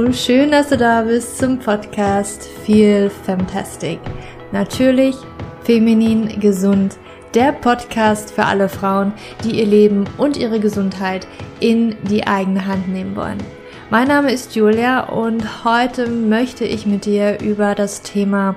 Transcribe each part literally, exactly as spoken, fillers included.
Hallo, schön, dass du da bist zum Podcast Feel Fantastic. Natürlich, feminin, gesund. Der Podcast für alle Frauen, die ihr Leben und ihre Gesundheit in die eigene Hand nehmen wollen. Mein Name ist Julia und heute möchte ich mit dir über das Thema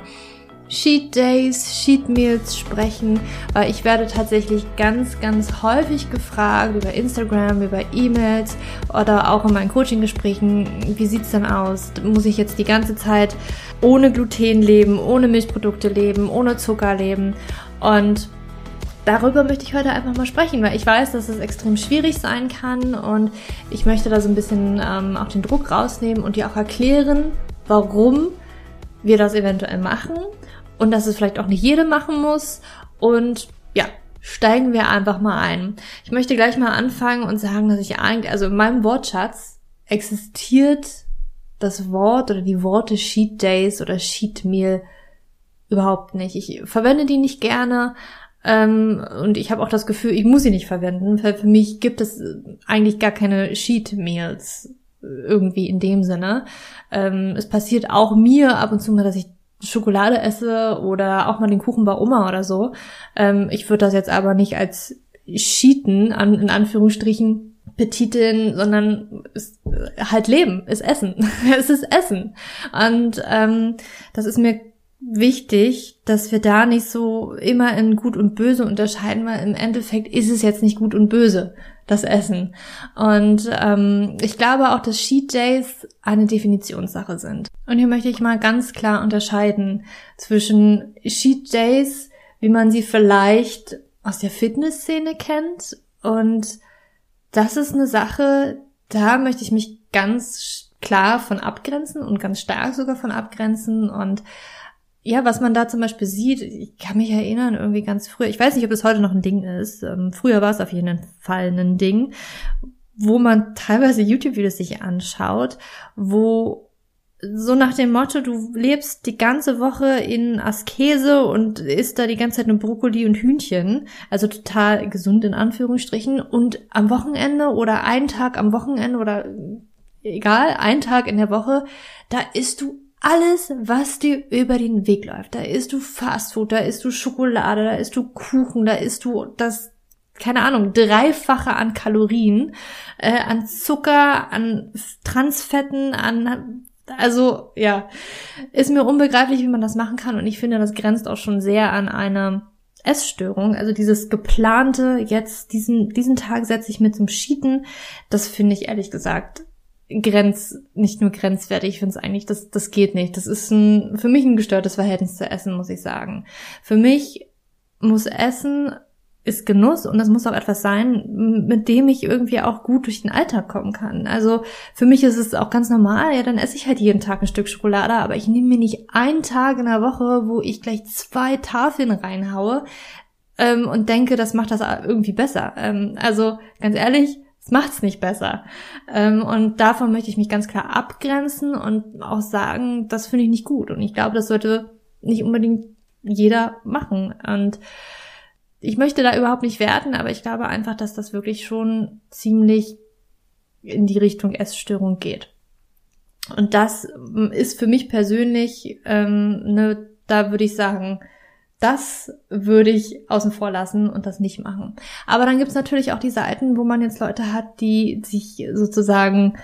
Cheat Days, Cheat Meals sprechen, weil ich werde tatsächlich ganz, ganz häufig gefragt über Instagram, über E-Mails oder auch in meinen Coaching-Gesprächen, wie sieht's denn aus? Muss ich jetzt die ganze Zeit ohne Gluten leben, ohne Milchprodukte leben, ohne Zucker leben? Und darüber möchte ich heute einfach mal sprechen, weil ich weiß, dass es extrem schwierig sein kann und ich möchte da so ein bisschen ähm, auch den Druck rausnehmen und dir auch erklären, warum wir das eventuell machen und dass es vielleicht auch nicht jede machen muss. Und ja, steigen wir einfach mal ein. Ich möchte gleich mal anfangen und sagen, dass ich eigentlich, also in meinem Wortschatz existiert das Wort oder die Worte Cheat Days oder Cheat Meal überhaupt nicht. Ich verwende die nicht gerne. Ähm, und ich habe auch das Gefühl, ich muss sie nicht verwenden, weil für mich gibt es eigentlich gar keine Cheat Meals irgendwie in dem Sinne. Ähm, es passiert auch mir ab und zu mal, dass ich Schokolade esse oder auch mal den Kuchen bei Oma oder so. Ähm, ich würde das jetzt aber nicht als Cheaten an, in Anführungsstrichen betiteln, sondern es, halt Leben, ist Essen. Es ist Essen. Und ähm, das ist mir wichtig, dass wir da nicht so immer in Gut und Böse unterscheiden, weil im Endeffekt ist es jetzt nicht Gut und Böse, das Essen. Und ähm, ich glaube auch, dass Cheat Days eine Definitionssache sind. Und hier möchte ich mal ganz klar unterscheiden zwischen Cheat Days, wie man sie vielleicht aus der Fitnessszene kennt. Und das ist eine Sache, da möchte ich mich ganz klar von abgrenzen und ganz stark sogar von abgrenzen. Und ja, was man da zum Beispiel sieht, ich kann mich erinnern, irgendwie ganz früher, ich weiß nicht, ob es heute noch ein Ding ist, ähm, früher war es auf jeden Fall ein Ding, wo man teilweise YouTube-Videos sich anschaut, wo so nach dem Motto, du lebst die ganze Woche in Askese und isst da die ganze Zeit nur Brokkoli und Hühnchen, also total gesund in Anführungsstrichen, und am Wochenende oder einen Tag am Wochenende oder egal, einen Tag in der Woche, da isst du alles, was dir über den Weg läuft. Da isst du Fastfood, da isst du Schokolade, da isst du Kuchen, da isst du das, keine Ahnung, Dreifache an Kalorien, äh, an Zucker, an Transfetten, an, also, ja, ist mir unbegreiflich, wie man das machen kann, und ich finde, das grenzt auch schon sehr an eine Essstörung. Also dieses geplante, jetzt diesen, diesen Tag setze ich mir zum Cheaten, das finde ich ehrlich gesagt Grenz, nicht nur grenzwertig, ich finde es eigentlich, das, das geht nicht. Das ist ein, für mich ein gestörtes Verhältnis zu Essen, muss ich sagen. Für mich muss Essen, ist Genuss, und das muss auch etwas sein, mit dem ich irgendwie auch gut durch den Alltag kommen kann. Also für mich ist es auch ganz normal, ja, dann esse ich halt jeden Tag ein Stück Schokolade, aber ich nehme mir nicht einen Tag in der Woche, wo ich gleich zwei Tafeln reinhaue ähm, und denke, das macht das irgendwie besser. Ähm, also ganz ehrlich, das macht's nicht besser. Ähm, und davon möchte ich mich ganz klar abgrenzen und auch sagen, das finde ich nicht gut. Und ich glaube, das sollte nicht unbedingt jeder machen. Und ich möchte da überhaupt nicht werten, aber ich glaube einfach, dass das wirklich schon ziemlich in die Richtung Essstörung geht. Und das ist für mich persönlich, ähm, ne, da würde ich sagen, das würde ich außen vor lassen und das nicht machen. Aber dann gibt's natürlich auch die Seiten, wo man jetzt Leute hat, die sich sozusagen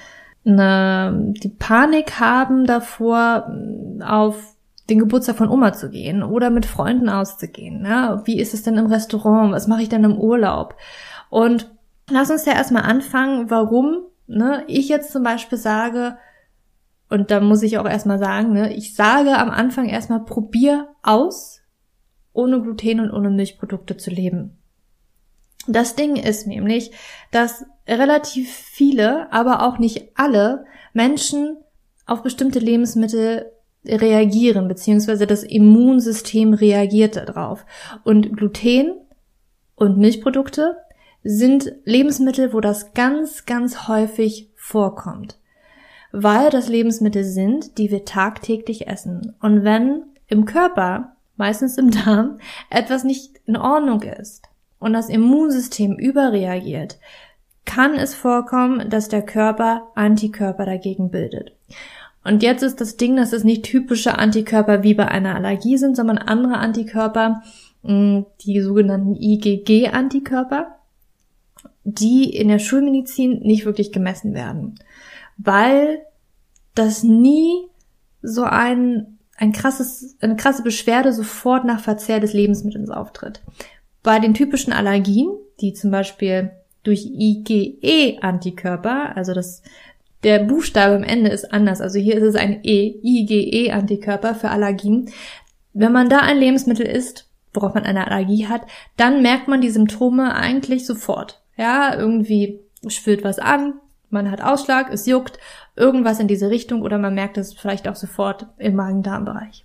eine, die Panik haben davor, auf den Geburtstag von Oma zu gehen oder mit Freunden auszugehen. Ne? Wie ist es denn im Restaurant? Was mache ich denn im Urlaub? Und lass uns ja erstmal anfangen, warum ne, ich jetzt zum Beispiel sage, und da muss ich auch erstmal sagen, ne, ich sage am Anfang erstmal, probier aus, ohne Gluten und ohne Milchprodukte zu leben. Das Ding ist nämlich, dass relativ viele, aber auch nicht alle Menschen auf bestimmte Lebensmittel reagieren, beziehungsweise das Immunsystem reagiert darauf. Und Gluten und Milchprodukte sind Lebensmittel, wo das ganz, ganz häufig vorkommt. Weil das Lebensmittel sind, die wir tagtäglich essen. Und wenn im Körper, meistens im Darm, etwas nicht in Ordnung ist und das Immunsystem überreagiert, kann es vorkommen, dass der Körper Antikörper dagegen bildet. Und jetzt ist das Ding, dass es nicht typische Antikörper wie bei einer Allergie sind, sondern andere Antikörper, die sogenannten I G G-Antikörper, die in der Schulmedizin nicht wirklich gemessen werden, weil das nie so ein, ein krasses, eine krasse Beschwerde sofort nach Verzehr des Lebensmittels auftritt. Bei den typischen Allergien, die zum Beispiel durch I G E-Antikörper, also das, der Buchstabe am Ende ist anders, also hier ist es ein E, I G E-Antikörper für Allergien. Wenn man da ein Lebensmittel isst, worauf man eine Allergie hat, dann merkt man die Symptome eigentlich sofort. Ja, irgendwie schwillt was an, man hat Ausschlag, es juckt, irgendwas in diese Richtung oder man merkt es vielleicht auch sofort im Magen-Darm-Bereich.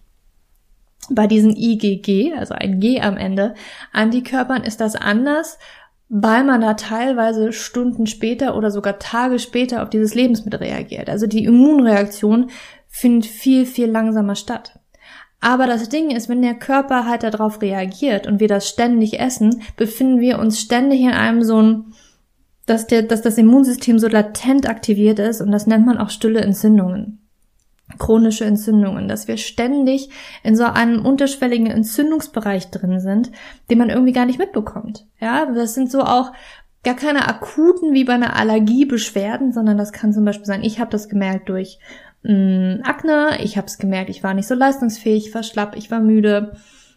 Bei diesen I G G, also ein G am Ende, Antikörpern ist das anders, weil man da teilweise Stunden später oder sogar Tage später auf dieses Lebensmittel reagiert. Also die Immunreaktion findet viel, viel langsamer statt. Aber das Ding ist, wenn der Körper halt darauf reagiert und wir das ständig essen, befinden wir uns ständig in einem so ein, dass der, dass das Immunsystem so latent aktiviert ist und das nennt man auch stille Entzündungen. Chronische Entzündungen, dass wir ständig in so einem unterschwelligen Entzündungsbereich drin sind, den man irgendwie gar nicht mitbekommt. Ja, das sind so auch gar keine akuten wie bei einer Allergie Beschwerden, sondern das kann zum Beispiel sein, ich habe das gemerkt durch mh, Akne, ich habe es gemerkt, ich war nicht so leistungsfähig, ich war schlapp, ich war müde.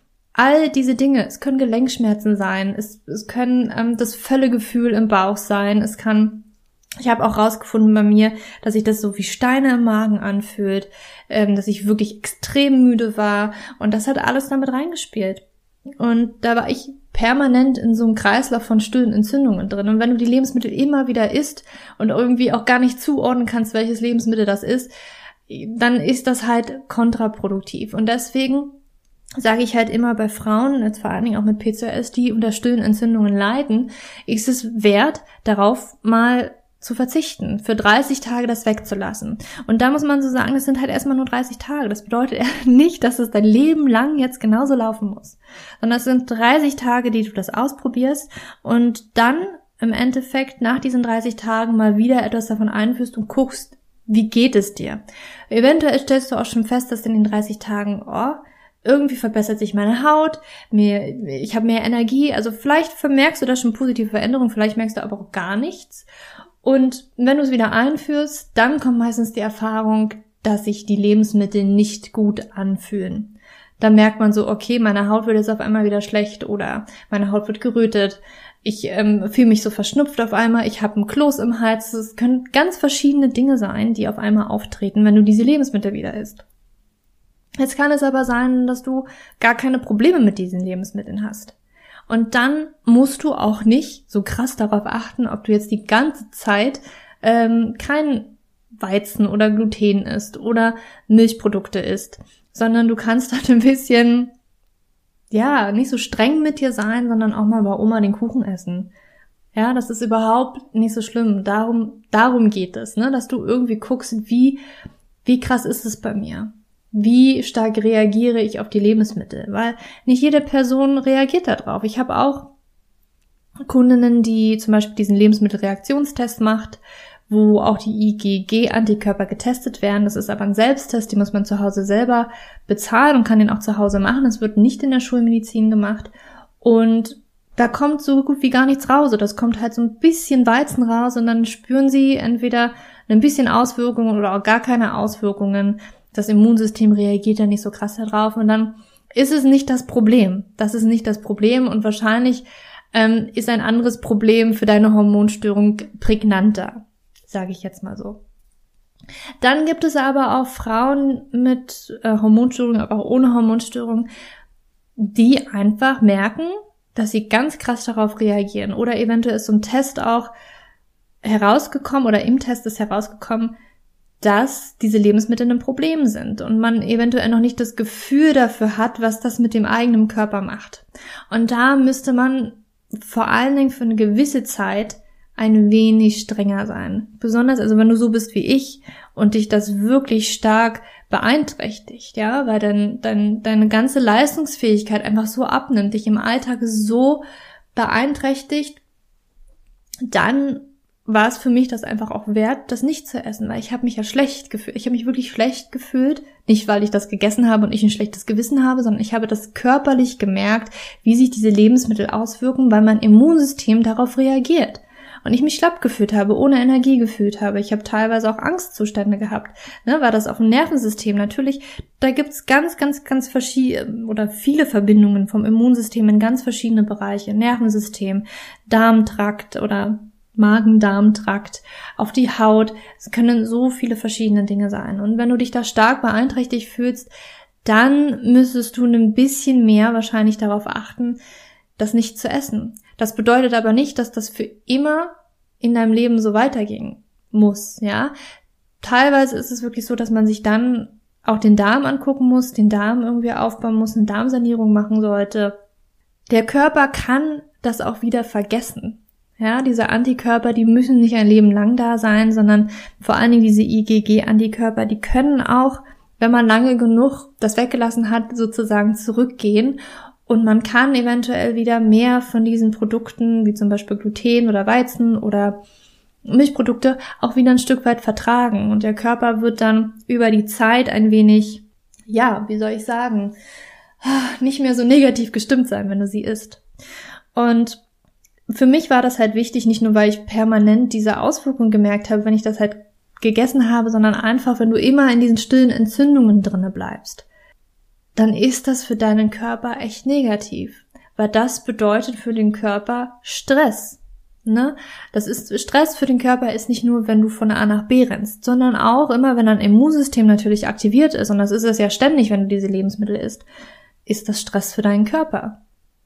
All diese Dinge, es können Gelenkschmerzen sein, es, es können ähm, das Völlegefühl im Bauch sein, es kann Ich habe auch rausgefunden bei mir, dass sich das so wie Steine im Magen anfühlt, ähm, dass ich wirklich extrem müde war und das hat alles damit reingespielt. Und da war ich permanent in so einem Kreislauf von stillen Entzündungen drin. Und wenn du die Lebensmittel immer wieder isst und irgendwie auch gar nicht zuordnen kannst, welches Lebensmittel das ist, dann ist das halt kontraproduktiv. Und deswegen sage ich halt immer bei Frauen, jetzt vor allen Dingen auch mit P C O S, die unter stillen Entzündungen leiden, ist es wert, darauf mal zu verzichten, für dreißig Tage das wegzulassen. Und da muss man so sagen, das sind halt erstmal nur dreißig Tage. Das bedeutet nicht, dass es dein Leben lang jetzt genauso laufen muss, sondern es sind dreißig Tage, die du das ausprobierst und dann im Endeffekt nach diesen dreißig Tagen mal wieder etwas davon einführst und guckst, wie geht es dir. Eventuell stellst du auch schon fest, dass in den dreißig Tagen, oh, irgendwie verbessert sich meine Haut, mir, ich habe mehr Energie, also vielleicht vermerkst du da schon positive Veränderungen, vielleicht merkst du aber auch gar nichts. Und wenn du es wieder einführst, dann kommt meistens die Erfahrung, dass sich die Lebensmittel nicht gut anfühlen. Da merkt man so, okay, meine Haut wird jetzt auf einmal wieder schlecht oder meine Haut wird gerötet, ich ähm, fühle mich so verschnupft auf einmal, ich habe einen Kloß im Hals. Es können ganz verschiedene Dinge sein, die auf einmal auftreten, wenn du diese Lebensmittel wieder isst. Jetzt kann es aber sein, dass du gar keine Probleme mit diesen Lebensmitteln hast. Und dann musst du auch nicht so krass darauf achten, ob du jetzt die ganze Zeit ähm, kein Weizen oder Gluten isst oder Milchprodukte isst, sondern du kannst halt ein bisschen, ja, nicht so streng mit dir sein, sondern auch mal bei Oma den Kuchen essen. Ja, das ist überhaupt nicht so schlimm. Darum, darum geht es, ne, dass du irgendwie guckst, wie, wie krass ist es bei mir? Wie stark reagiere ich auf die Lebensmittel? Weil nicht jede Person reagiert darauf. Ich habe auch Kundinnen, die zum Beispiel diesen Lebensmittelreaktionstest macht, wo auch die I G G-Antikörper getestet werden. Das ist aber ein Selbsttest, den muss man zu Hause selber bezahlen und kann den auch zu Hause machen. Das wird nicht in der Schulmedizin gemacht. Und da kommt so gut wie gar nichts raus. Oder es kommt halt so ein bisschen Weizen raus und dann spüren sie entweder ein bisschen Auswirkungen oder auch gar keine Auswirkungen. Das Immunsystem reagiert ja nicht so krass darauf und dann ist es nicht das Problem. Das ist nicht das Problem und wahrscheinlich ähm, ist ein anderes Problem für deine Hormonstörung prägnanter, sage ich jetzt mal so. Dann gibt es aber auch Frauen mit äh, Hormonstörungen, aber auch ohne Hormonstörung, die einfach merken, dass sie ganz krass darauf reagieren. Oder eventuell ist so ein Test auch herausgekommen oder im Test ist herausgekommen, dass diese Lebensmittel ein Problem sind und man eventuell noch nicht das Gefühl dafür hat, was das mit dem eigenen Körper macht. Und da müsste man vor allen Dingen für eine gewisse Zeit ein wenig strenger sein. Besonders, also wenn du so bist wie ich und dich das wirklich stark beeinträchtigt, ja, weil dann dein, deine ganze Leistungsfähigkeit einfach so abnimmt, dich im Alltag so beeinträchtigt, dann war es für mich das einfach auch wert, das nicht zu essen, weil ich habe mich ja schlecht gefühlt. Ich habe mich wirklich schlecht gefühlt, nicht weil ich das gegessen habe und ich ein schlechtes Gewissen habe, sondern ich habe das körperlich gemerkt, wie sich diese Lebensmittel auswirken, weil mein Immunsystem darauf reagiert. Und ich mich schlapp gefühlt habe, ohne Energie gefühlt habe. Ich habe teilweise auch Angstzustände gehabt. Ne, war das auf dem Nervensystem? Natürlich, da gibt's ganz, ganz, ganz verschiedene oder viele Verbindungen vom Immunsystem in ganz verschiedene Bereiche. Nervensystem, Darmtrakt oder Magen-Darm-Trakt, auf die Haut. Es können so viele verschiedene Dinge sein. Und wenn du dich da stark beeinträchtigt fühlst, dann müsstest du ein bisschen mehr wahrscheinlich darauf achten, das nicht zu essen. Das bedeutet aber nicht, dass das für immer in deinem Leben so weitergehen muss, ja. Teilweise ist es wirklich so, dass man sich dann auch den Darm angucken muss, den Darm irgendwie aufbauen muss, eine Darmsanierung machen sollte. Der Körper kann das auch wieder vergessen. Ja, diese Antikörper, die müssen nicht ein Leben lang da sein, sondern vor allen Dingen diese I G G-Antikörper, die können auch, wenn man lange genug das weggelassen hat, sozusagen zurückgehen. Und man kann eventuell wieder mehr von diesen Produkten, wie zum Beispiel Gluten oder Weizen oder Milchprodukte, auch wieder ein Stück weit vertragen. Und der Körper wird dann über die Zeit ein wenig, ja, wie soll ich sagen, nicht mehr so negativ gestimmt sein, wenn du sie isst. Und für mich war das halt wichtig, nicht nur, weil ich permanent diese Auswirkungen gemerkt habe, wenn ich das halt gegessen habe, sondern einfach, wenn du immer in diesen stillen Entzündungen drinne bleibst, dann ist das für deinen Körper echt negativ, weil das bedeutet für den Körper Stress, ne? Das ist, Stress für den Körper ist nicht nur, wenn du von A nach B rennst, sondern auch immer, wenn dein Immunsystem natürlich aktiviert ist, und das ist es ja ständig, wenn du diese Lebensmittel isst, ist das Stress für deinen Körper.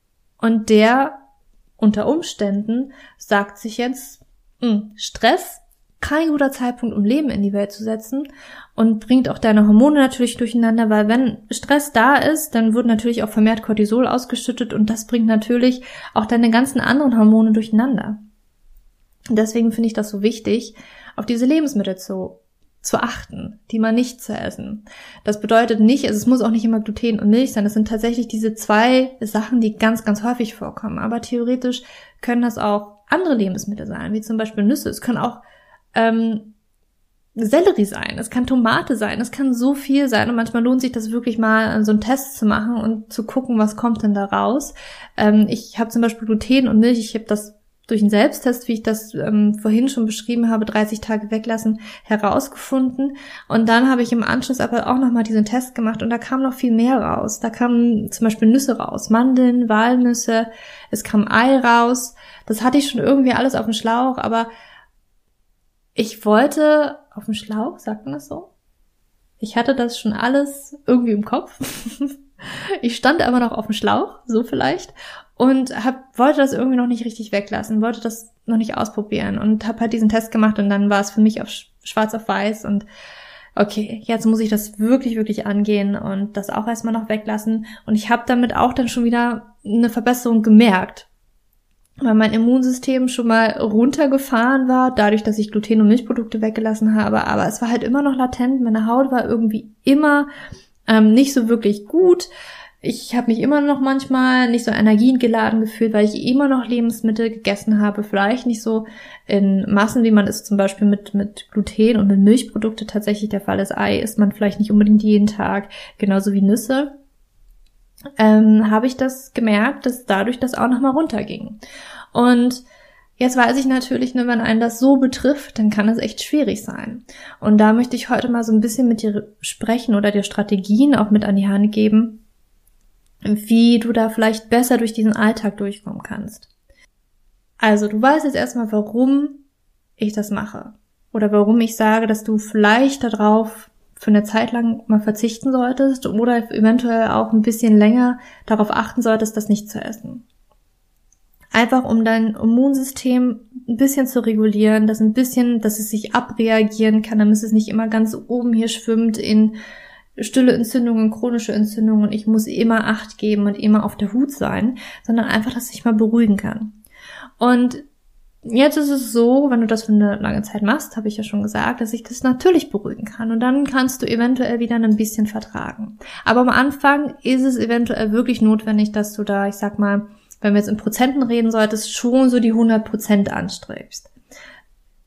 Und der unter Umständen sagt sich jetzt, mh, Stress, kein guter Zeitpunkt, um Leben in die Welt zu setzen, und bringt auch deine Hormone natürlich durcheinander, weil wenn Stress da ist, dann wird natürlich auch vermehrt Cortisol ausgeschüttet und das bringt natürlich auch deine ganzen anderen Hormone durcheinander. Und deswegen finde ich das so wichtig, auf diese Lebensmittel zu zu achten, die mal nicht zu essen. Das bedeutet nicht, also es muss auch nicht immer Gluten und Milch sein, das sind tatsächlich diese zwei Sachen, die ganz, ganz häufig vorkommen. Aber theoretisch können das auch andere Lebensmittel sein, wie zum Beispiel Nüsse. Es können auch ähm, Sellerie sein, es kann Tomate sein, es kann so viel sein und manchmal lohnt sich das wirklich mal, so einen Test zu machen und zu gucken, was kommt denn da raus. Ähm, ich habe zum Beispiel Gluten und Milch, ich habe das durch einen Selbsttest, wie ich das ähm, vorhin schon beschrieben habe, dreißig Tage weglassen, herausgefunden. Und dann habe ich im Anschluss aber auch nochmal diesen Test gemacht und da kam noch viel mehr raus. Da kamen zum Beispiel Nüsse raus, Mandeln, Walnüsse, es kam Ei raus. Das hatte ich schon irgendwie alles auf dem Schlauch, aber ich wollte auf dem Schlauch, sagt man das so? Ich hatte das schon alles irgendwie im Kopf. Ich stand aber noch auf dem Schlauch, so vielleicht, und hab, wollte das irgendwie noch nicht richtig weglassen, wollte das noch nicht ausprobieren und habe halt diesen Test gemacht und dann war es für mich auf schwarz auf weiß und okay, jetzt muss ich das wirklich, wirklich angehen und das auch erstmal noch weglassen und ich habe damit auch dann schon wieder eine Verbesserung gemerkt, weil mein Immunsystem schon mal runtergefahren war, dadurch, dass ich Gluten- und Milchprodukte weggelassen habe, aber es war halt immer noch latent, meine Haut war irgendwie immer ähm, nicht so wirklich gut. Ich habe mich immer noch manchmal nicht so energiegeladen gefühlt, weil ich immer noch Lebensmittel gegessen habe, vielleicht nicht so in Massen, wie man es zum Beispiel mit mit Gluten und mit Milchprodukte tatsächlich der Fall ist. Ei isst man vielleicht nicht unbedingt jeden Tag, genauso wie Nüsse. Ähm, habe ich das gemerkt, dass dadurch das auch nochmal runterging. Und jetzt weiß ich natürlich, ne, wenn einen das so betrifft, dann kann es echt schwierig sein. Und da möchte ich heute mal so ein bisschen mit dir sprechen oder dir Strategien auch mit an die Hand geben, wie du da vielleicht besser durch diesen Alltag durchkommen kannst. Also, du weißt jetzt erstmal, warum ich das mache. Oder warum ich sage, dass du vielleicht darauf für eine Zeit lang mal verzichten solltest oder eventuell auch ein bisschen länger darauf achten solltest, das nicht zu essen. Einfach um dein Immunsystem ein bisschen zu regulieren, dass ein bisschen, dass es sich abreagieren kann, damit es nicht immer ganz oben hier schwimmt in stille Entzündungen, chronische Entzündungen und ich muss immer Acht geben und immer auf der Hut sein, sondern einfach, dass ich mal beruhigen kann. Und jetzt ist es so, wenn du das für eine lange Zeit machst, habe ich ja schon gesagt, dass ich das natürlich beruhigen kann und dann kannst du eventuell wieder ein bisschen vertragen. Aber am Anfang ist es eventuell wirklich notwendig, dass du da, ich sag mal, wenn wir jetzt in Prozenten reden solltest, schon so die hundert Prozent anstrebst.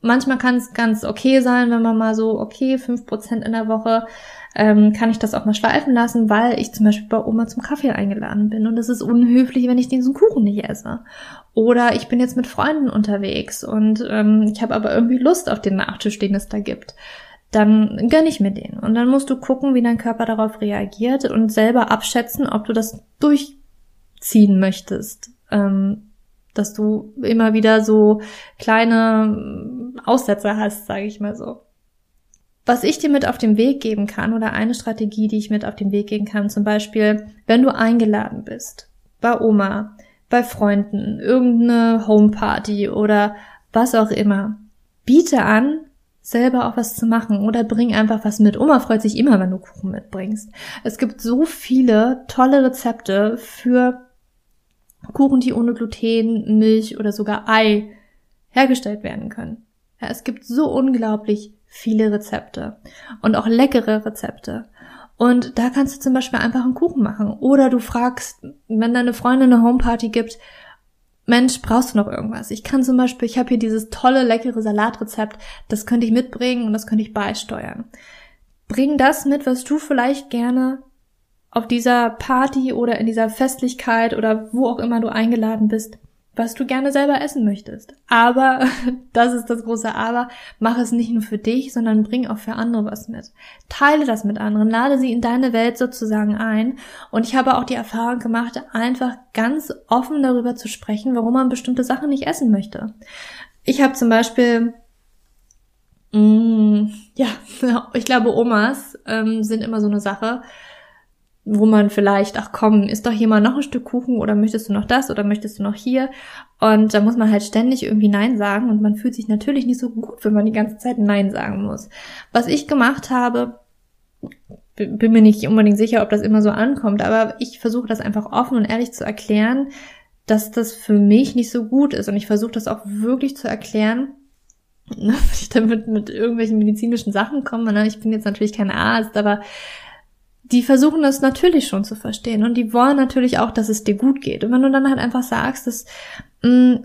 manchmal kann es ganz okay sein, wenn man mal so, okay, fünf Prozent in der Woche, ähm, kann ich das auch mal schleifen lassen, weil ich zum Beispiel bei Oma zum Kaffee eingeladen bin und es ist unhöflich, wenn ich diesen Kuchen nicht esse. Oder ich bin jetzt mit Freunden unterwegs und ähm, ich habe aber irgendwie Lust auf den Nachtisch, den es da gibt. Dann gönn ich mir den. Und dann musst du gucken, wie dein Körper darauf reagiert und selber abschätzen, ob du das durchziehen möchtest. Ähm, dass du immer wieder so kleine Aussetzer hast, sage ich mal so. Was ich dir mit auf den Weg geben kann oder eine Strategie, die ich mit auf den Weg geben kann, zum Beispiel, wenn du eingeladen bist, bei Oma, bei Freunden, irgendeine Homeparty oder was auch immer, biete an, selber auch was zu machen oder bring einfach was mit. Oma freut sich immer, wenn du Kuchen mitbringst. Es gibt so viele tolle Rezepte für Kuchen, die ohne Gluten, Milch oder sogar Ei hergestellt werden können. Ja, es gibt so unglaublich viele Rezepte und auch leckere Rezepte. Und da kannst du zum Beispiel einfach einen Kuchen machen. Oder du fragst, wenn deine Freundin eine Homeparty gibt, Mensch, brauchst du noch irgendwas? Ich kann zum Beispiel, ich habe hier dieses tolle, leckere Salatrezept, das könnte ich mitbringen und das könnte ich beisteuern. Bring das mit, was du vielleicht gerne auf dieser Party oder in dieser Festlichkeit oder wo auch immer du eingeladen bist, was du gerne selber essen möchtest. Aber, das ist das große Aber, mach es nicht nur für dich, sondern bring auch für andere was mit. Teile das mit anderen, lade sie in deine Welt sozusagen ein. Und ich habe auch die Erfahrung gemacht, einfach ganz offen darüber zu sprechen, warum man bestimmte Sachen nicht essen möchte. Ich habe zum Beispiel, mh, ja, ich glaube Omas ähm, sind immer so eine Sache, wo man vielleicht, ach komm, isst doch hier mal noch ein Stück Kuchen oder möchtest du noch das oder möchtest du noch hier? Und da muss man halt ständig irgendwie Nein sagen und man fühlt sich natürlich nicht so gut, wenn man die ganze Zeit Nein sagen muss. Was ich gemacht habe, bin mir nicht unbedingt sicher, ob das immer so ankommt, aber ich versuche das einfach offen und ehrlich zu erklären, dass das für mich nicht so gut ist und ich versuche das auch wirklich zu erklären, wenn ich damit mit irgendwelchen medizinischen Sachen komme. Ich bin jetzt natürlich kein Arzt, aber die versuchen das natürlich schon zu verstehen und die wollen natürlich auch, dass es dir gut geht. Und wenn du dann halt einfach sagst, dass mh,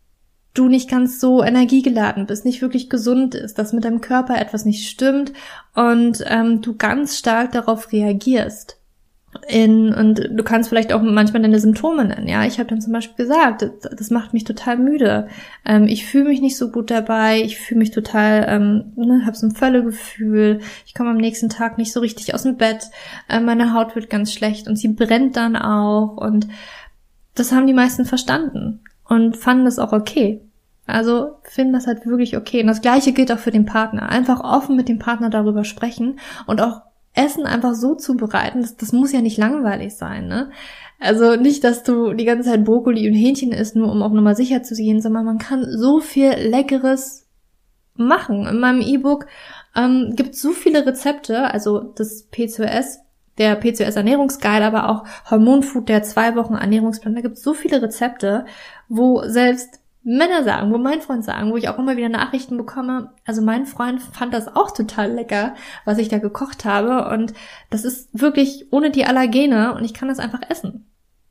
du nicht ganz so energiegeladen bist, nicht wirklich gesund ist, dass mit deinem Körper etwas nicht stimmt und ähm, du ganz stark darauf reagierst, in, und du kannst vielleicht auch manchmal deine Symptome nennen, ja. Ich habe dann zum Beispiel gesagt, das, das macht mich total müde. Ähm, ich fühle mich nicht so gut dabei, ich fühle mich total, ähm, ne, habe so ein Völlegefühl, ich komme am nächsten Tag nicht so richtig aus dem Bett, äh, meine Haut wird ganz schlecht und sie brennt dann auch und das haben die meisten verstanden und fanden das auch okay. Also finden das halt wirklich okay. Und das Gleiche gilt auch für den Partner. Einfach offen mit dem Partner darüber sprechen und auch Essen einfach so zubereiten, das, das muss ja nicht langweilig sein, ne? Also nicht, dass du die ganze Zeit Brokkoli und Hähnchen isst, nur um auf Nummer sicher zu gehen, sondern man kann so viel Leckeres machen. In meinem E-Book ähm, gibt es so viele Rezepte, also das P C O S, der P C O S-Ernährungsguide, aber auch Hormonfood, der zwei Wochen Ernährungsplan, da gibt es so viele Rezepte, wo selbst Männer sagen, wo mein Freund sagen, wo ich auch immer wieder Nachrichten bekomme, also mein Freund fand das auch total lecker, was ich da gekocht habe und das ist wirklich ohne die Allergene und ich kann das einfach essen.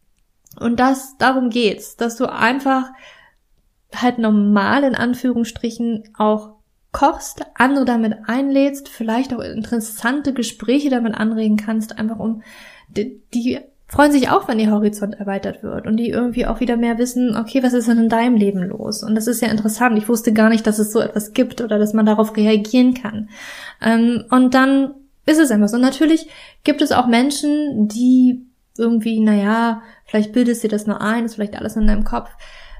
Und das, darum geht's, dass du einfach halt normal in Anführungsstrichen auch kochst, andere damit einlädst, vielleicht auch interessante Gespräche damit anregen kannst, einfach um die, die freuen sich auch, wenn ihr Horizont erweitert wird und die irgendwie auch wieder mehr wissen, okay, was ist denn in deinem Leben los? Und das ist ja interessant. Ich wusste gar nicht, dass es so etwas gibt oder dass man darauf reagieren kann. Ähm, und dann ist es einfach so. Und natürlich gibt es auch Menschen, die irgendwie, naja, vielleicht bildest du das nur ein, ist vielleicht alles in deinem Kopf.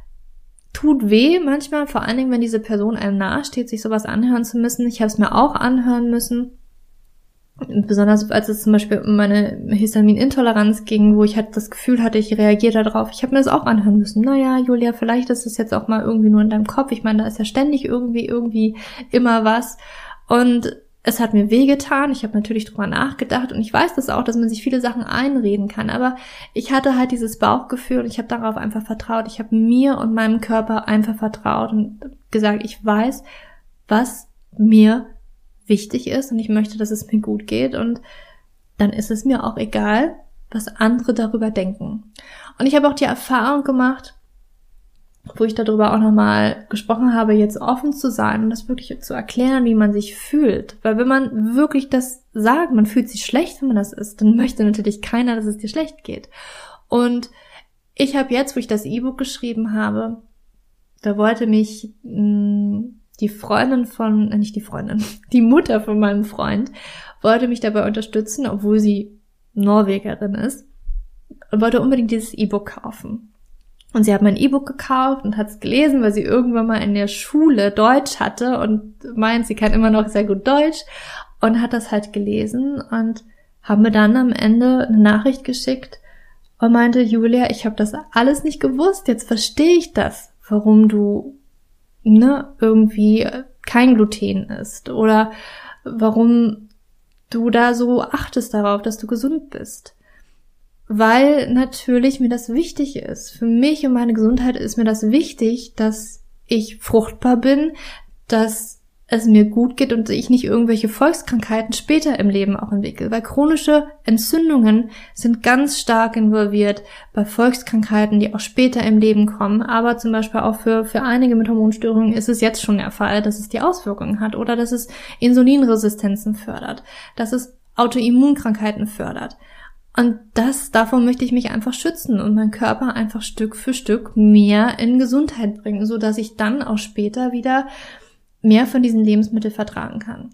Tut weh manchmal, vor allen Dingen, wenn diese Person einem nahesteht, sich sowas anhören zu müssen. Ich habe es mir auch anhören müssen. Besonders als es zum Beispiel um meine Histaminintoleranz ging, wo ich halt das Gefühl hatte, ich reagiere darauf. Ich habe mir das auch anhören müssen. Naja, Julia, vielleicht ist es jetzt auch mal irgendwie nur in deinem Kopf. Ich meine, da ist ja ständig irgendwie, irgendwie immer was. Und es hat mir wehgetan. Ich habe natürlich drüber nachgedacht und ich weiß das auch, dass man sich viele Sachen einreden kann. Aber ich hatte halt dieses Bauchgefühl und ich habe darauf einfach vertraut. Ich habe mir und meinem Körper einfach vertraut und gesagt, ich weiß, was mir wichtig ist und ich möchte, dass es mir gut geht und dann ist es mir auch egal, was andere darüber denken. Und ich habe auch die Erfahrung gemacht, wo ich darüber auch nochmal gesprochen habe, jetzt offen zu sein und das wirklich zu erklären, wie man sich fühlt. Weil wenn man wirklich das sagt, man fühlt sich schlecht, wenn man das isst, dann möchte natürlich keiner, dass es dir schlecht geht. Und ich habe jetzt, wo ich das E-Book geschrieben habe, da wollte mich mh, die Freundin von, äh, nicht die Freundin, die Mutter von meinem Freund, wollte mich dabei unterstützen, obwohl sie Norwegerin ist, und wollte unbedingt dieses E-Book kaufen. Und sie hat mein E-Book gekauft und hat es gelesen, weil sie irgendwann mal in der Schule Deutsch hatte und meint, sie kann immer noch sehr gut Deutsch, und hat das halt gelesen und haben mir dann am Ende eine Nachricht geschickt und meinte, Julia, ich habe das alles nicht gewusst, jetzt verstehe ich das, warum du ne irgendwie kein Gluten isst oder warum du da so achtest darauf, dass du gesund bist. Weil natürlich mir das wichtig ist. Für mich und meine Gesundheit ist mir das wichtig, dass ich fruchtbar bin, dass es mir gut geht und ich nicht irgendwelche Volkskrankheiten später im Leben auch entwickle. Weil chronische Entzündungen sind ganz stark involviert bei Volkskrankheiten, die auch später im Leben kommen. Aber zum Beispiel auch für, für einige mit Hormonstörungen ist es jetzt schon der Fall, dass es die Auswirkungen hat oder dass es Insulinresistenzen fördert, dass es Autoimmunkrankheiten fördert. Und das, davon möchte ich mich einfach schützen und meinen Körper einfach Stück für Stück mehr in Gesundheit bringen, so dass ich dann auch später wieder mehr von diesen Lebensmitteln vertragen kann.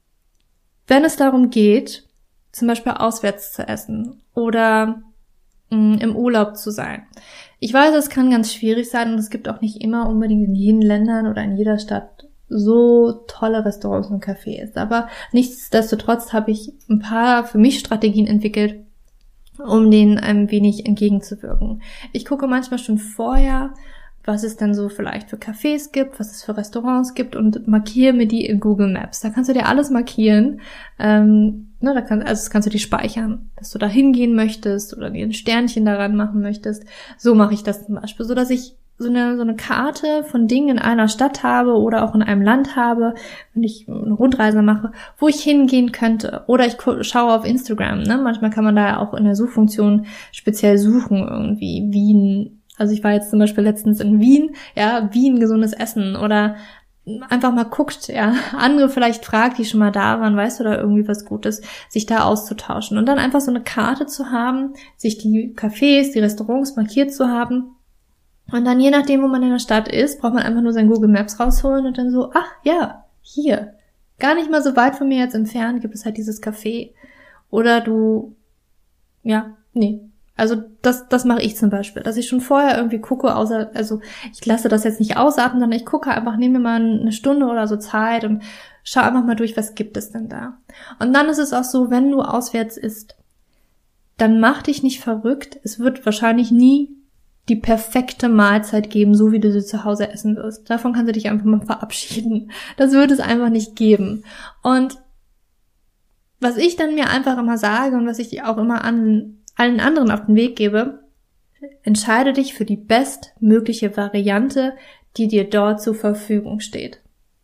Wenn es darum geht, zum Beispiel auswärts zu essen oder mh, im Urlaub zu sein. Ich weiß, es kann ganz schwierig sein und es gibt auch nicht immer unbedingt in jeden Ländern oder in jeder Stadt so tolle Restaurants und Cafés. Aber nichtsdestotrotz habe ich ein paar für mich Strategien entwickelt, um denen ein wenig entgegenzuwirken. Ich gucke manchmal schon vorher, was es dann so vielleicht für Cafés gibt, was es für Restaurants gibt und markiere mir die in Google Maps. Da kannst du dir alles markieren. Ähm, ne, da kann, also das kannst du dir speichern, dass du da hingehen möchtest oder dir ein Sternchen daran machen möchtest. So mache ich das zum Beispiel, so dass ich so eine, so eine Karte von Dingen in einer Stadt habe oder auch in einem Land habe, wenn ich eine Rundreise mache, wo ich hingehen könnte. Oder ich schaue auf Instagram, ne? Manchmal kann man da ja auch in der Suchfunktion speziell suchen, irgendwie Wien. Also ich war jetzt zum Beispiel letztens in Wien, ja, Wien, gesundes Essen, oder einfach mal guckt, ja, andere vielleicht fragt, die schon mal da waren, weißt du da irgendwie was Gutes, sich da auszutauschen und dann einfach so eine Karte zu haben, sich die Cafés, die Restaurants markiert zu haben und dann je nachdem, wo man in der Stadt ist, braucht man einfach nur sein Google Maps rausholen und dann so, ach ja, hier, gar nicht mal so weit von mir jetzt entfernt gibt es halt dieses Café oder du, ja, nee, Also das das mache ich zum Beispiel, dass ich schon vorher irgendwie gucke, außer also ich lasse das jetzt nicht ausatmen, sondern ich gucke einfach, nehme mir mal eine Stunde oder so Zeit und schaue einfach mal durch, was gibt es denn da. Und dann ist es auch so, wenn du auswärts isst, dann mach dich nicht verrückt. Es wird wahrscheinlich nie die perfekte Mahlzeit geben, so wie du sie zu Hause essen wirst. Davon kannst du dich einfach mal verabschieden. Das wird es einfach nicht geben. Und was ich dann mir einfach immer sage und was ich auch immer an allen anderen auf den Weg gebe, entscheide dich für die bestmögliche Variante, die dir dort zur Verfügung steht.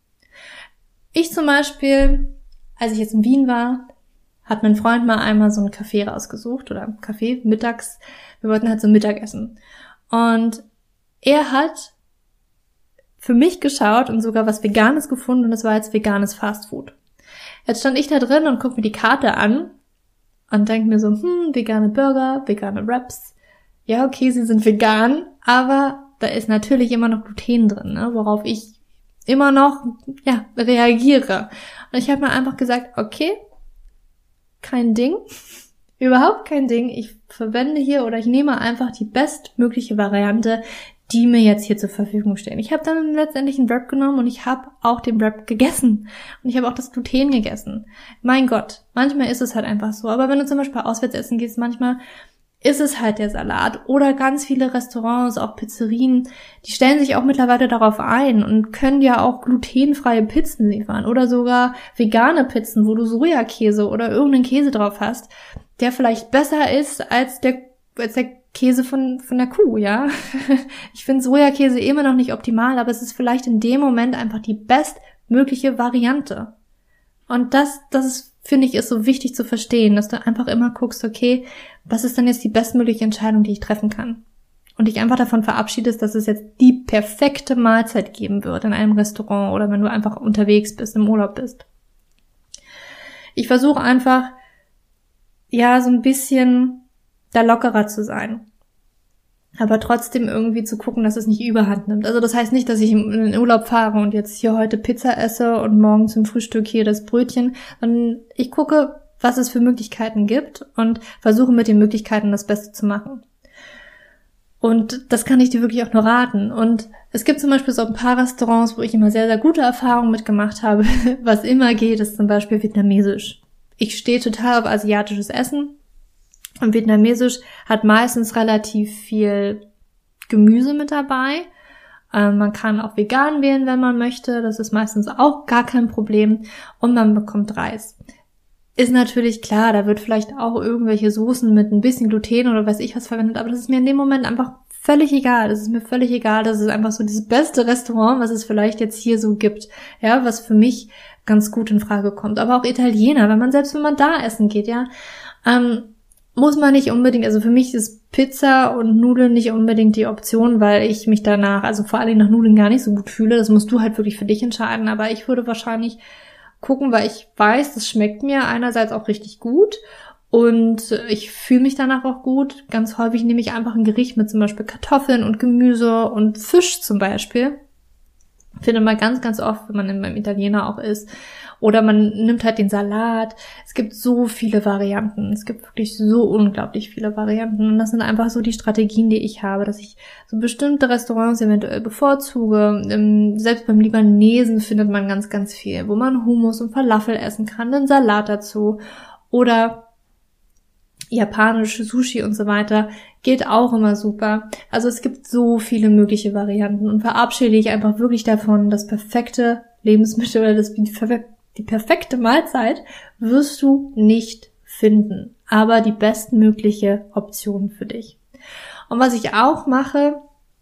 Ich zum Beispiel, als ich jetzt in Wien war, hat mein Freund mal einmal so ein Café rausgesucht oder ein Café mittags. Wir wollten halt so Mittagessen. Und er hat für mich geschaut und sogar was Veganes gefunden und das war jetzt veganes Fastfood. Jetzt stand ich da drin und guck mir die Karte an und denke mir so, hm, vegane Burger, vegane Wraps. Ja, okay, sie sind vegan, aber da ist natürlich immer noch Gluten drin, ne, worauf ich immer noch ja reagiere. Und ich habe mir einfach gesagt, okay, kein Ding, überhaupt kein Ding. Ich verwende hier oder ich nehme einfach die bestmögliche Variante, die mir jetzt hier zur Verfügung stehen. Ich habe dann letztendlich einen Wrap genommen und ich habe auch den Wrap gegessen. Und ich habe auch das Gluten gegessen. Mein Gott, manchmal ist es halt einfach so. Aber wenn du zum Beispiel auswärts essen gehst, manchmal ist es halt der Salat. Oder ganz viele Restaurants, auch Pizzerien, die stellen sich auch mittlerweile darauf ein und können ja auch glutenfreie Pizzen liefern. Oder sogar vegane Pizzen, wo du Sojakäse oder irgendeinen Käse drauf hast, der vielleicht besser ist als der, als der Käse von von der Kuh, ja. Ich finde Sojakäse immer noch nicht optimal, aber es ist vielleicht in dem Moment einfach die bestmögliche Variante. Und das, das ist, finde ich, ist so wichtig zu verstehen, dass du einfach immer guckst, okay, was ist denn jetzt die bestmögliche Entscheidung, die ich treffen kann? und dich einfach davon verabschiedest, dass es jetzt die perfekte Mahlzeit geben wird in einem Restaurant oder wenn du einfach unterwegs bist, im Urlaub bist. Ich versuche einfach, ja, so ein bisschen da lockerer zu sein. Aber trotzdem irgendwie zu gucken, dass es nicht überhand nimmt. Also das heißt nicht, dass ich in den Urlaub fahre und jetzt hier heute Pizza esse und morgen zum Frühstück hier das Brötchen, sondern ich gucke, was es für Möglichkeiten gibt und versuche mit den Möglichkeiten das Beste zu machen. Und das kann ich dir wirklich auch nur raten. Und es gibt zum Beispiel so ein paar Restaurants, wo ich immer sehr, sehr gute Erfahrungen mitgemacht habe. Was immer geht, ist zum Beispiel vietnamesisch. Ich stehe total auf asiatisches Essen. Und vietnamesisch hat meistens relativ viel Gemüse mit dabei. Ähm, man kann auch vegan wählen, wenn man möchte. Das ist meistens auch gar kein Problem. Und man bekommt Reis. Ist natürlich klar, da wird vielleicht auch irgendwelche Soßen mit ein bisschen Gluten oder weiß ich was verwendet. Aber das ist mir in dem Moment einfach völlig egal. Das ist mir völlig egal. Das ist einfach so das beste Restaurant, was es vielleicht jetzt hier so gibt. Ja, was für mich ganz gut in Frage kommt. Aber auch Italiener, wenn man, selbst wenn man da essen geht, ja, ähm, muss man nicht unbedingt, also für mich ist Pizza und Nudeln nicht unbedingt die Option, weil ich mich danach, also vor allem nach Nudeln gar nicht so gut fühle. Das musst du halt wirklich für dich entscheiden, aber ich würde wahrscheinlich gucken, weil ich weiß, das schmeckt mir einerseits auch richtig gut und ich fühle mich danach auch gut. Ganz häufig nehme ich einfach ein Gericht mit zum Beispiel Kartoffeln und Gemüse und Fisch zum Beispiel. Finde man ganz, ganz oft, wenn man beim Italiener auch isst. Oder man nimmt halt den Salat. Es gibt so viele Varianten. Es gibt wirklich so unglaublich viele Varianten. Und das sind einfach so die Strategien, die ich habe, dass ich so bestimmte Restaurants eventuell bevorzuge. Selbst beim Libanesen findet man ganz, ganz viel, wo man Hummus und Falafel essen kann, den Salat dazu. Oder japanische Sushi und so weiter. Geht auch immer super. Also es gibt so viele mögliche Varianten und verabschiede ich einfach wirklich davon, das perfekte Lebensmittel oder das, die, die perfekte Mahlzeit wirst du nicht finden. Aber die bestmögliche Option für dich. Und was ich auch mache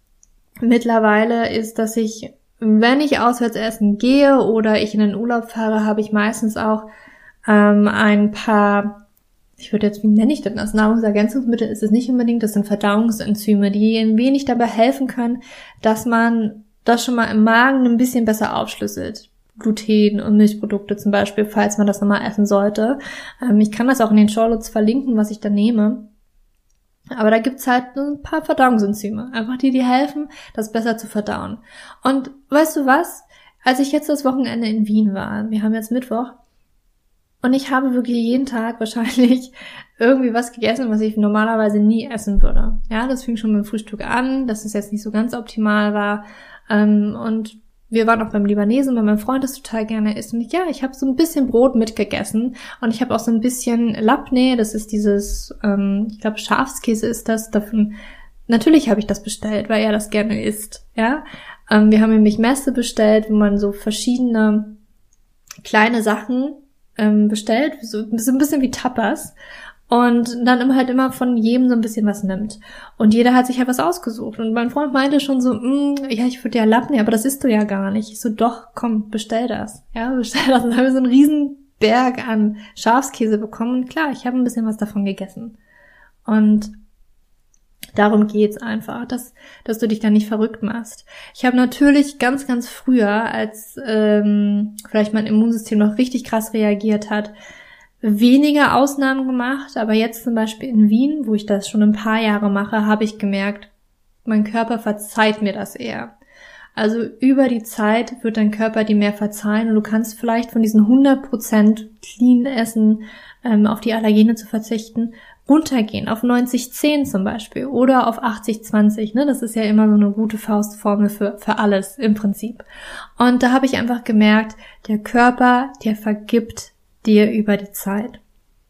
mittlerweile ist, dass ich, wenn ich auswärts essen gehe oder ich in den Urlaub fahre, habe ich meistens auch ähm, ein paar, ich würde jetzt, wie nenne ich denn das? Nahrungsergänzungsmittel ist es nicht unbedingt, das sind Verdauungsenzyme, die ein wenig dabei helfen können, dass man das schon mal im Magen ein bisschen besser aufschlüsselt. Gluten und Milchprodukte zum Beispiel, falls man das nochmal essen sollte. Ähm, ich kann das auch in den Shownotes verlinken, was ich da nehme. Aber da gibt's halt ein paar Verdauungsenzyme, einfach die, die helfen, das besser zu verdauen. Und weißt du was? Als ich jetzt das Wochenende in Wien war, wir haben jetzt Mittwoch, und ich habe wirklich jeden Tag wahrscheinlich irgendwie was gegessen, was ich normalerweise nie essen würde. Ja, das fing schon mit dem Frühstück an, dass es jetzt nicht so ganz optimal war. Ähm, und wir waren auch beim Libanesen, weil mein Freund das total gerne isst. Und ich, ja, ich habe so ein bisschen Brot mitgegessen. Und ich habe auch so ein bisschen Labneh, das ist dieses, ähm, ich glaube Schafskäse ist das. Davon, natürlich habe ich das bestellt, weil er das gerne isst. Ja, ähm, wir haben nämlich Messe bestellt, wo man so verschiedene kleine Sachen bestellt, so, so ein bisschen wie Tapas und dann immer halt immer von jedem so ein bisschen was nimmt. Und jeder hat sich halt was ausgesucht. Und mein Freund meinte schon so, ja, ich würde ja Lappen, aber das isst du ja gar nicht. Ich so, doch, komm, bestell das. Ja, bestell das. Und dann haben wir so einen riesen Berg an Schafskäse bekommen. Und klar, ich habe ein bisschen was davon gegessen. Und darum geht's einfach, dass dass du dich da nicht verrückt machst. Ich habe natürlich ganz, ganz früher, als ähm, vielleicht mein Immunsystem noch richtig krass reagiert hat, weniger Ausnahmen gemacht. Aber jetzt zum Beispiel in Wien, wo ich das schon ein paar Jahre mache, habe ich gemerkt, mein Körper verzeiht mir das eher. Also über die Zeit wird dein Körper dir mehr verzeihen und du kannst vielleicht von diesen hundert Prozent clean Essen ähm, auf die Allergene zu verzichten, runtergehen auf neunzig zehn zum Beispiel oder auf achtzig zwanzig, ne? Das ist ja immer so eine gute Faustformel für für alles im Prinzip. Und da habe ich einfach gemerkt, der Körper, der vergibt dir über die Zeit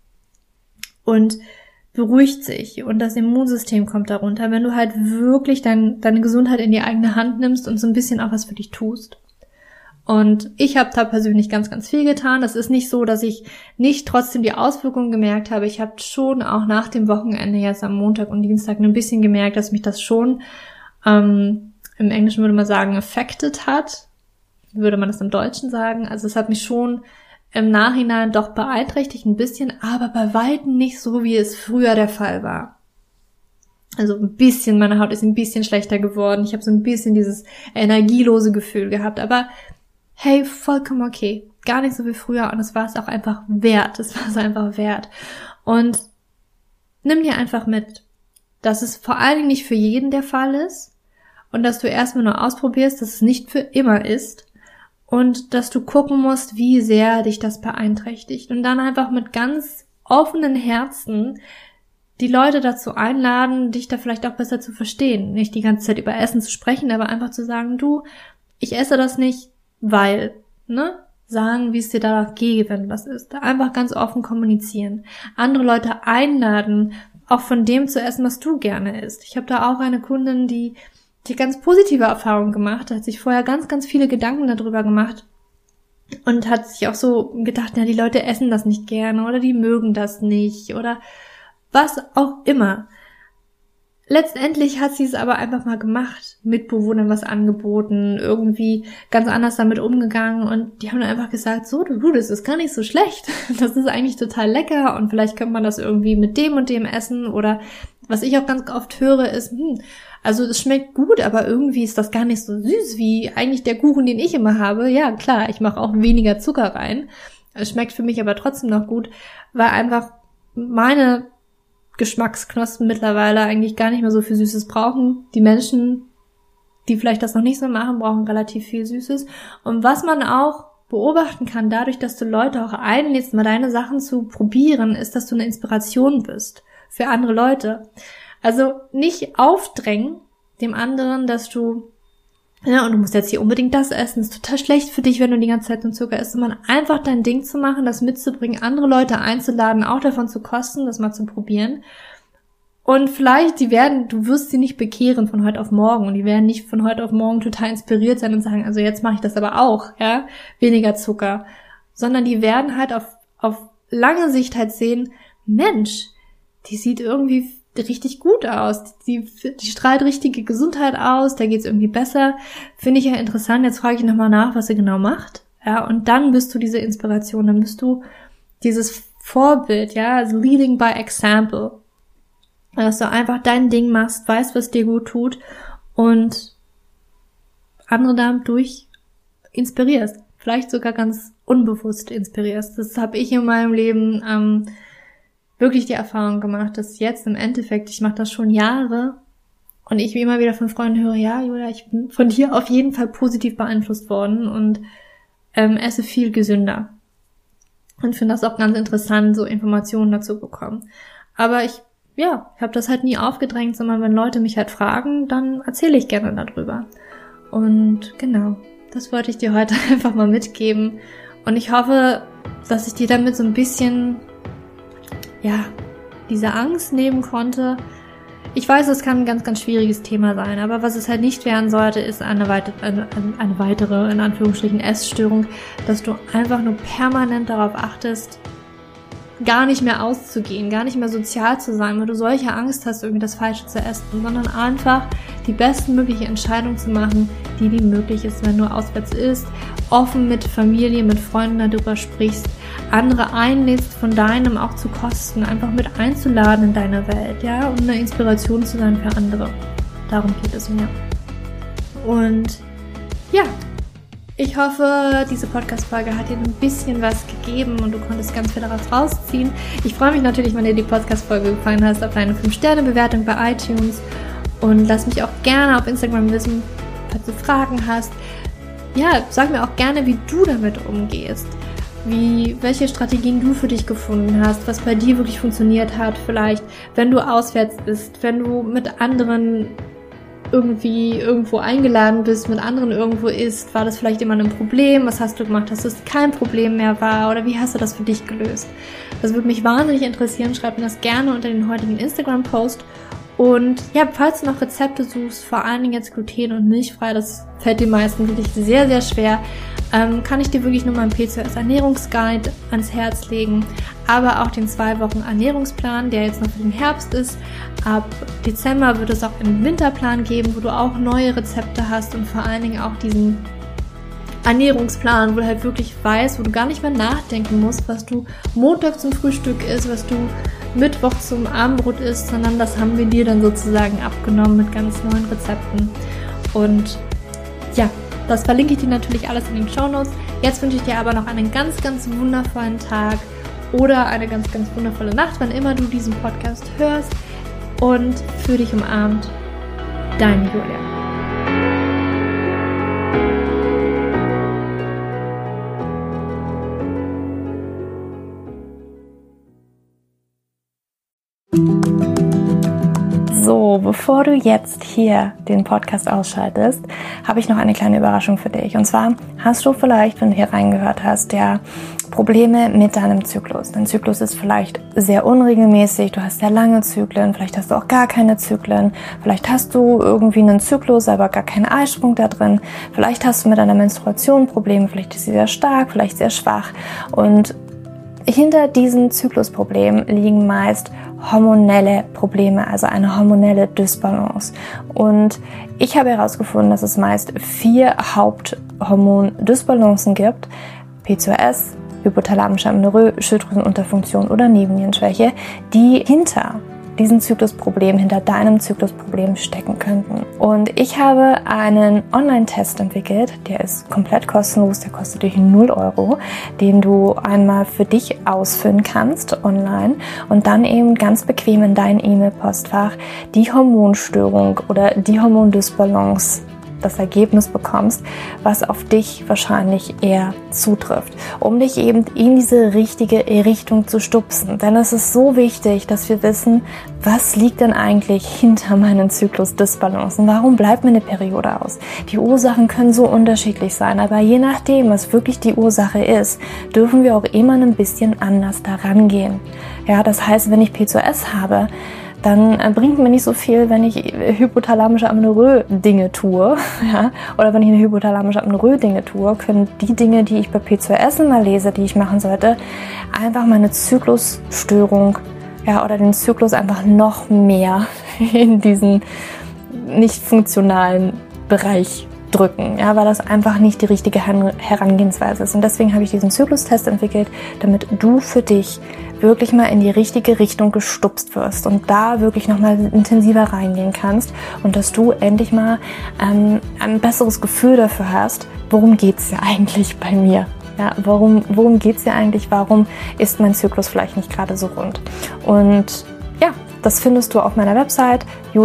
und beruhigt sich und das Immunsystem kommt darunter, wenn du halt wirklich dein, deine Gesundheit in die eigene Hand nimmst und so ein bisschen auch was für dich tust. Und ich habe da persönlich ganz, ganz viel getan. Es ist nicht so, dass ich nicht trotzdem die Auswirkungen gemerkt habe. Ich habe schon auch nach dem Wochenende jetzt am Montag und Dienstag ein bisschen gemerkt, dass mich das schon, ähm, im Englischen würde man sagen, affected hat. Wie würde man das im Deutschen sagen? Also es hat mich schon im Nachhinein doch beeinträchtigt ein bisschen, aber bei weitem nicht so, wie es früher der Fall war. Also ein bisschen, meine Haut ist ein bisschen schlechter geworden. Ich habe so ein bisschen dieses energielose Gefühl gehabt. Aber hey, vollkommen okay. Gar nicht so wie früher. Und es war es auch einfach wert. Es war es einfach wert. Und nimm dir einfach mit, dass es vor allen Dingen nicht für jeden der Fall ist. Und dass du erstmal nur ausprobierst, dass es nicht für immer ist. Und dass du gucken musst, wie sehr dich das beeinträchtigt. Und dann einfach mit ganz offenen Herzen die Leute dazu einladen, dich da vielleicht auch besser zu verstehen. Nicht die ganze Zeit über Essen zu sprechen, aber einfach zu sagen, du, ich esse das nicht, weil, ne? Sagen, wie es dir danach geht, wenn das ist. Einfach ganz offen kommunizieren. Andere Leute einladen, auch von dem zu essen, was du gerne isst. Ich habe da auch eine Kundin, die die ganz positive Erfahrungen gemacht, hat sich vorher ganz, ganz viele Gedanken darüber gemacht und hat sich auch so gedacht, na, die Leute essen das nicht gerne oder die mögen das nicht oder was auch immer. Letztendlich hat sie es aber einfach mal gemacht, Mitbewohnern was angeboten, irgendwie ganz anders damit umgegangen und die haben dann einfach gesagt, so, du, das ist gar nicht so schlecht, das ist eigentlich total lecker und vielleicht könnte man das irgendwie mit dem und dem essen oder was ich auch ganz oft höre ist, hm, also es schmeckt gut, aber irgendwie ist das gar nicht so süß wie eigentlich der Kuchen, den ich immer habe. Ja, klar, ich mache auch weniger Zucker rein, es schmeckt für mich aber trotzdem noch gut, weil einfach meine Geschmacksknospen mittlerweile eigentlich gar nicht mehr so viel Süßes brauchen. Die Menschen, die vielleicht das noch nicht so machen, brauchen relativ viel Süßes. Und was man auch beobachten kann, dadurch, dass du Leute auch einlädst, mal deine Sachen zu probieren, ist, dass du eine Inspiration bist für andere Leute. Also nicht aufdrängen dem anderen, dass du, ja, und du musst jetzt hier unbedingt das essen, ist total schlecht für dich, wenn du die ganze Zeit nur Zucker isst, sondern einfach dein Ding zu machen, das mitzubringen, andere Leute einzuladen, auch davon zu kosten, das mal zu probieren. Und vielleicht, die werden, du wirst sie nicht bekehren von heute auf morgen und die werden nicht von heute auf morgen total inspiriert sein und sagen, also jetzt mache ich das aber auch, ja, weniger Zucker, sondern die werden halt auf, auf lange Sicht halt sehen, Mensch, die sieht irgendwie richtig gut aus, die, die strahlt richtige Gesundheit aus, da geht's irgendwie besser, finde ich ja interessant, jetzt frage ich nochmal nach, was sie genau macht, ja, und dann bist du diese Inspiration, dann bist du dieses Vorbild, ja, also leading by example, dass du einfach dein Ding machst, weißt, was dir gut tut und andere dadurch inspirierst, vielleicht sogar ganz unbewusst inspirierst, das habe ich in meinem Leben ähm, wirklich die Erfahrung gemacht, dass jetzt im Endeffekt, ich mache das schon Jahre und ich wie immer wieder von Freunden höre, ja, Julia, ich bin von dir auf jeden Fall positiv beeinflusst worden und ähm, esse viel gesünder. Und finde das auch ganz interessant, so Informationen dazu bekommen. Aber ich, ja, ich habe das halt nie aufgedrängt, sondern wenn Leute mich halt fragen, dann erzähle ich gerne darüber. Und genau, das wollte ich dir heute einfach mal mitgeben. Und ich hoffe, dass ich dir damit so ein bisschen ja, diese Angst nehmen konnte. Ich weiß, es kann ein ganz, ganz schwieriges Thema sein, aber was es halt nicht werden sollte, ist eine, weite, eine, eine weitere, in Anführungsstrichen, Essstörung, dass du einfach nur permanent darauf achtest, gar nicht mehr auszugehen, gar nicht mehr sozial zu sein, weil du solche Angst hast, irgendwie das Falsche zu essen, sondern einfach die bestmögliche Entscheidung zu machen, die die möglich ist, wenn du auswärts isst, offen mit Familie, mit Freunden darüber sprichst, andere einlädst, von deinem auch zu kosten, einfach mit einzuladen in deine Welt, ja, und eine Inspiration zu sein für andere. Darum geht es mir. Und ja, ich hoffe, diese Podcast-Folge hat dir ein bisschen was gegeben und du konntest ganz viel daraus rausziehen. Ich freue mich natürlich, wenn dir die Podcast-Folge gefallen hat, auf eine fünf Sterne Bewertung bei iTunes und lass mich auch gerne auf Instagram wissen, falls du Fragen hast. Ja, sag mir auch gerne, wie du damit umgehst, wie, welche Strategien du für dich gefunden hast, was bei dir wirklich funktioniert hat, vielleicht, wenn du auswärts isst, wenn du mit anderen irgendwie irgendwo eingeladen bist, mit anderen irgendwo isst, war das vielleicht immer ein Problem? Was hast du gemacht, dass es kein Problem mehr war? Oder wie hast du das für dich gelöst? Das würde mich wahnsinnig interessieren. Schreib mir das gerne unter den heutigen Instagram-Post. Und ja, falls du noch Rezepte suchst, vor allen Dingen jetzt gluten- und milchfrei, das fällt den meisten wirklich sehr, sehr schwer, ähm, kann ich dir wirklich nur meinen P C O S-Ernährungsguide ans Herz legen, aber auch den zwei Wochen Ernährungsplan, der jetzt noch für den Herbst ist. Ab Dezember wird es auch einen Winterplan geben, wo du auch neue Rezepte hast und vor allen Dingen auch diesen Ernährungsplan, wo du halt wirklich weißt, wo du gar nicht mehr nachdenken musst, was du Montag zum Frühstück isst, was du Mittwoch zum Abendbrot isst, sondern das haben wir dir dann sozusagen abgenommen mit ganz neuen Rezepten. Und ja, das verlinke ich dir natürlich alles in den Shownotes. Jetzt wünsche ich dir aber noch einen ganz, ganz wundervollen Tag oder eine ganz, ganz wundervolle Nacht, wann immer du diesen Podcast hörst. Und für dich umarmt, deine Julia. So, bevor du jetzt hier den Podcast ausschaltest, habe ich noch eine kleine Überraschung für dich. Und zwar hast du vielleicht, wenn du hier reingehört hast, ja Probleme mit deinem Zyklus. Dein Zyklus ist vielleicht sehr unregelmäßig, du hast sehr lange Zyklen, vielleicht hast du auch gar keine Zyklen, vielleicht hast du irgendwie einen Zyklus, aber gar keinen Eisprung da drin, vielleicht hast du mit deiner Menstruation Probleme, vielleicht ist sie sehr stark, vielleicht sehr schwach. Und hinter diesen Zyklusproblemen liegen meist hormonelle Probleme, also eine hormonelle Dysbalance. Und ich habe herausgefunden, dass es meist vier Haupthormon-Dysbalancen gibt: P C O S, hypothalamische Amenorrhoe, Schilddrüsenunterfunktion oder Nebennierenschwäche, die hinter diesen Zyklusproblem, hinter deinem Zyklusproblem stecken könnten. Und ich habe einen Online-Test entwickelt, der ist komplett kostenlos, der kostet dich null Euro, den du einmal für dich ausfüllen kannst online und dann eben ganz bequem in dein E-Mail-Postfach die Hormonstörung oder die Hormondysbalance, das Ergebnis bekommst, was auf dich wahrscheinlich eher zutrifft, um dich eben in diese richtige Richtung zu stupsen. Denn es ist so wichtig, dass wir wissen, was liegt denn eigentlich hinter meinen Zyklusdysbalancen? Warum bleibt mir eine Periode aus? Die Ursachen können so unterschiedlich sein, aber je nachdem, was wirklich die Ursache ist, dürfen wir auch immer ein bisschen anders daran gehen. Ja, das heißt, wenn ich P C O S habe, dann bringt mir nicht so viel, wenn ich hypothalamische Amenorrhoe Dinge tue, ja, oder wenn ich eine hypothalamische Amenorrhoe Dinge tue, können die Dinge, die ich bei P C O S immer lese, die ich machen sollte, einfach meine Zyklusstörung, ja, oder den Zyklus einfach noch mehr in diesen nicht funktionalen Bereich drücken, ja, weil das einfach nicht die richtige Herangehensweise ist. Und deswegen habe ich diesen Zyklustest entwickelt, damit du für dich wirklich mal in die richtige Richtung gestupst wirst und da wirklich nochmal intensiver reingehen kannst und dass du endlich mal ähm, ein besseres Gefühl dafür hast, worum geht's ja eigentlich bei mir? Ja, warum, worum geht's ja eigentlich? Warum ist mein Zyklus vielleicht nicht gerade so rund? Und ja, das findest du auf meiner Website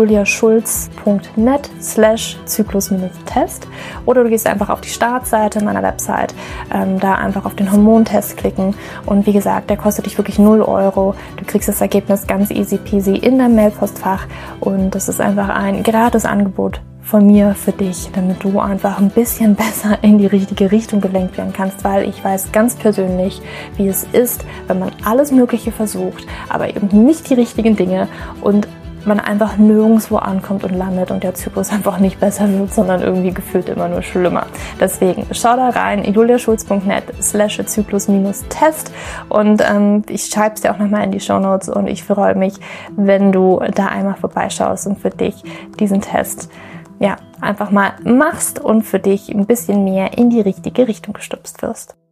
juliaschulz.net slash Zyklus-Test oder du gehst einfach auf die Startseite meiner Website, ähm, da einfach auf den Hormontest klicken und wie gesagt, der kostet dich wirklich null Euro. Du kriegst das Ergebnis ganz easy peasy in deinem Mailpostfach und das ist einfach ein gratis Angebot von mir für dich, damit du einfach ein bisschen besser in die richtige Richtung gelenkt werden kannst, weil ich weiß ganz persönlich, wie es ist, wenn man alles Mögliche versucht, aber eben nicht die richtigen Dinge und man einfach nirgendwo ankommt und landet und der Zyklus einfach nicht besser wird, sondern irgendwie gefühlt immer nur schlimmer. Deswegen schau da rein, juliaschulz.net slash Zyklus-Test und ähm, ich schreibe es dir auch nochmal in die Shownotes und ich freue mich, wenn du da einmal vorbeischaust und für dich diesen Test ja, einfach mal machst und für dich ein bisschen mehr in die richtige Richtung gestupst wirst.